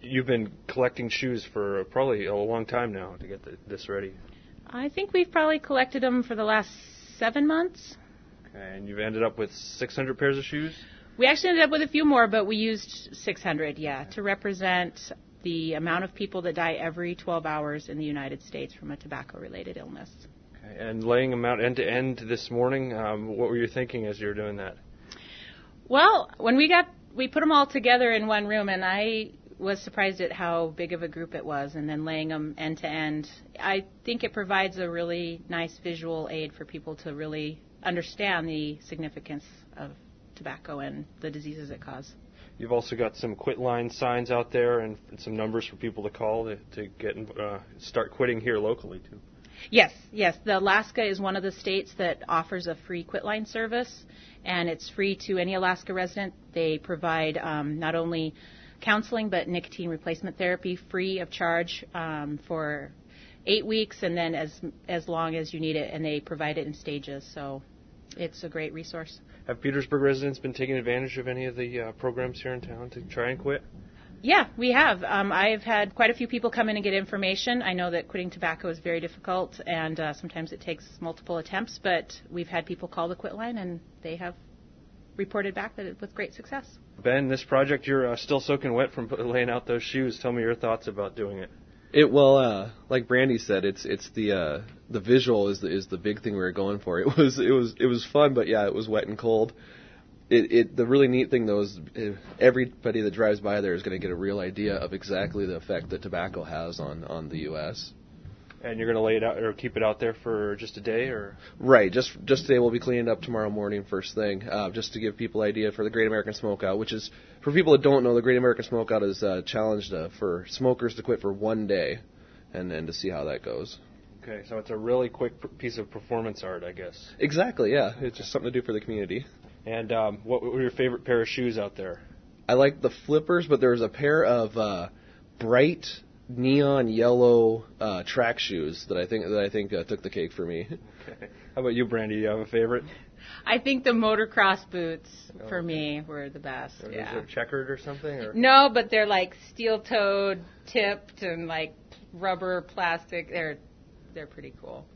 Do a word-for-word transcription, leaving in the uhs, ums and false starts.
you've been collecting shoes for probably a long time now to get the, this ready. I think we've probably collected them for the last seven months. Okay, and you've ended up with six hundred pairs of shoes? We actually ended up with a few more, but we used six hundred, yeah, to represent the amount of people that die every twelve hours in the United States from a tobacco-related illness. Okay, and laying them out end to end this morning, um, what were you thinking as you were doing that? Well, when we got, we put them all together in one room, and I was surprised at how big of a group it was, and then laying them end to end. I think it provides a really nice visual aid for people to really understand the significance of tobacco and the diseases it causes. You've also got some quit line signs out there and some numbers for people to call to, to get uh, start quitting here locally, too. Yes, yes. The Alaska is one of the states that offers a free quit line service, and it's free to any Alaska resident. They provide um, not only counseling but nicotine replacement therapy free of charge um, for eight weeks and then as as long as you need it, and they provide it in stages. So it's a great resource. Have Petersburg residents been taking advantage of any of the uh, programs here in town to try and quit? Yeah, we have. Um, I've had quite a few people come in and get information. I know that quitting tobacco is very difficult, and uh, sometimes it takes multiple attempts, but we've had people call the quit line, and they have reported back that it with great success. Ben, this project, you're uh, still soaking wet from laying out those shoes. Tell me your thoughts about doing it. It well, uh, like Brandy said, it's it's the uh, the visual is the is the big thing we were going for. It was it was it was fun, but yeah, it was wet and cold. It it the really neat thing though is everybody that drives by there is going to get a real idea of exactly the effect that tobacco has on, on the U S. And you're going to lay it out or keep it out there for just a day, or? Right, just just today. We'll be cleaning it up tomorrow morning first thing, uh, just to give people an idea for the Great American Smokeout, which is, for people that don't know, the Great American Smokeout is uh, challenged uh, for smokers to quit for one day, and and to see how that goes. Okay, so it's a really quick pr- piece of performance art, I guess. Exactly, yeah. It's just something to do for the community. And um, what were your favorite pair of shoes out there? I like the flippers, but there was a pair of uh, bright neon yellow uh, track shoes that I think that I think uh, took the cake for me. Okay. How about you, Brandy? Do you have a favorite? I think the motocross boots oh, for okay. me were the best. Are yeah. They're checkered or something? Or? No, but they're like steel-toed, tipped, and like rubber, plastic. They're they're pretty cool.